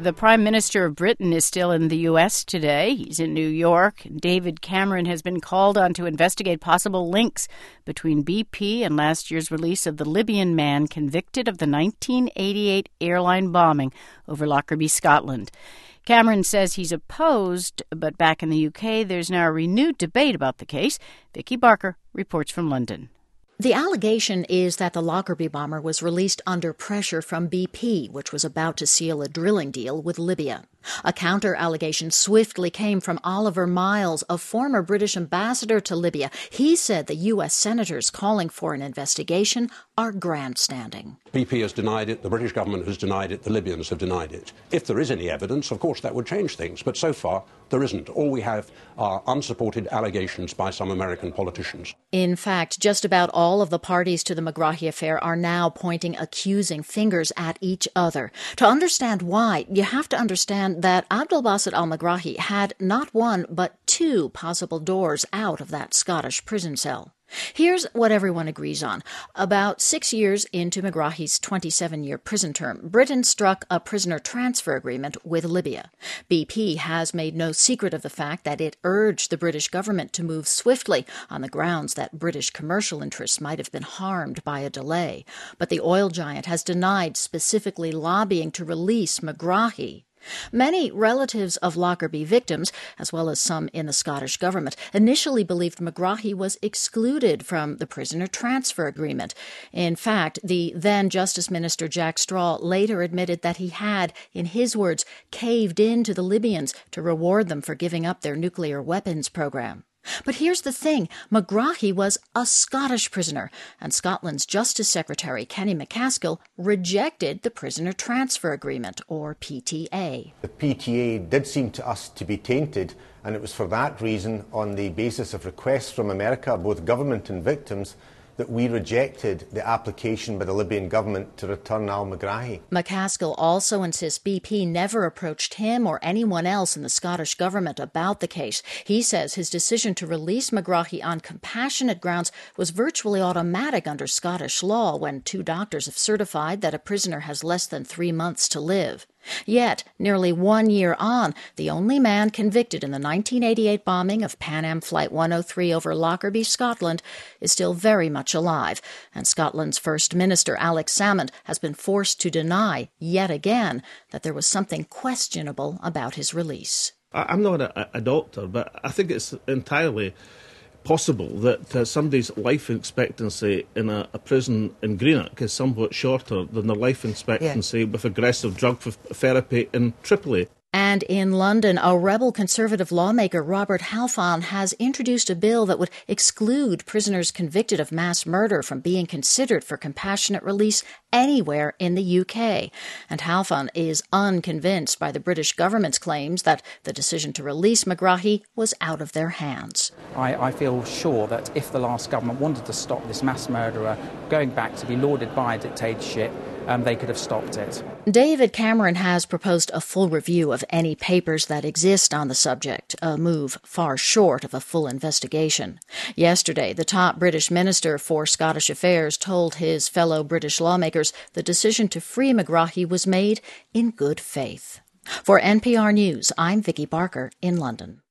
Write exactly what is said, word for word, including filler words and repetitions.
The Prime Minister of Britain is still in the U S today. He's in New York. David Cameron has been called on to investigate possible links between B P and last year's release of the Libyan man convicted of the nineteen eighty-eight airline bombing over Lockerbie, Scotland. Cameron says he's opposed, but back in the U K, there's now a renewed debate about the case. Vicky Barker reports from London. The allegation is that the Lockerbie bomber was released under pressure from B P, which was about to seal a drilling deal with Libya. A counter-allegation swiftly came from Oliver Miles, a former British ambassador to Libya. He said the U S senators calling for an investigation are grandstanding. B P has denied it, the British government has denied it, the Libyans have denied it. If there is any evidence, of course that would change things, but so far there isn't. All we have are unsupported allegations by some American politicians. In fact, just about all of the parties to the Megrahi affair are now pointing accusing fingers at each other. To understand why, you have to understand that Abdelbaset al-Megrahi had not one but two possible doors out of that Scottish prison cell. Here's what everyone agrees on. About six years into Megrahi's twenty-seven-year prison term, Britain struck a prisoner transfer agreement with Libya. B P has made no secret of the fact that it urged the British government to move swiftly on the grounds that British commercial interests might have been harmed by a delay. But the oil giant has denied specifically lobbying to release Megrahi. Many relatives of Lockerbie victims, as well as some in the Scottish government, initially believed Megrahi was excluded from the prisoner transfer agreement. In fact, the then Justice Minister Jack Straw later admitted that he had, in his words, caved in to the Libyans to reward them for giving up their nuclear weapons program. But here's the thing, Megrahi was a Scottish prisoner, and Scotland's Justice Secretary Kenny MacAskill rejected the Prisoner Transfer Agreement, or P T A. The P T A did seem to us to be tainted, and it was for that reason, on the basis of requests from America, both government and victims, that we rejected the application by the Libyan government to return al-Megrahi. MacAskill also insists B P never approached him or anyone else in the Scottish government about the case. He says his decision to release Megrahi on compassionate grounds was virtually automatic under Scottish law when two doctors have certified that a prisoner has less than three months to live. Yet, nearly one year on, the only man convicted in the nineteen eighty-eight bombing of Pan Am Flight one oh three over Lockerbie, Scotland, is still very much alive, and Scotland's First Minister Alex Salmond has been forced to deny, yet again, that there was something questionable about his release. I'm not a, a doctor, but I think it's entirely possible that uh, somebody's life expectancy in a, a prison in Greenock is somewhat shorter than the life expectancy yeah. with aggressive drug f- therapy in Tripoli. And in London, a rebel Conservative lawmaker, Robert Halfon, has introduced a bill that would exclude prisoners convicted of mass murder from being considered for compassionate release anywhere in the U K. And Halfon is unconvinced by the British government's claims that the decision to release Megrahi was out of their hands. I, I feel sure that if the last government wanted to stop this mass murderer going back to be lauded by a dictatorship, Um, they could have stopped it. David Cameron has proposed a full review of any papers that exist on the subject, a move far short of a full investigation. Yesterday, the top British Minister for Scottish Affairs told his fellow British lawmakers the decision to free Megrahi was made in good faith. For N P R News, I'm Vicky Barker in London.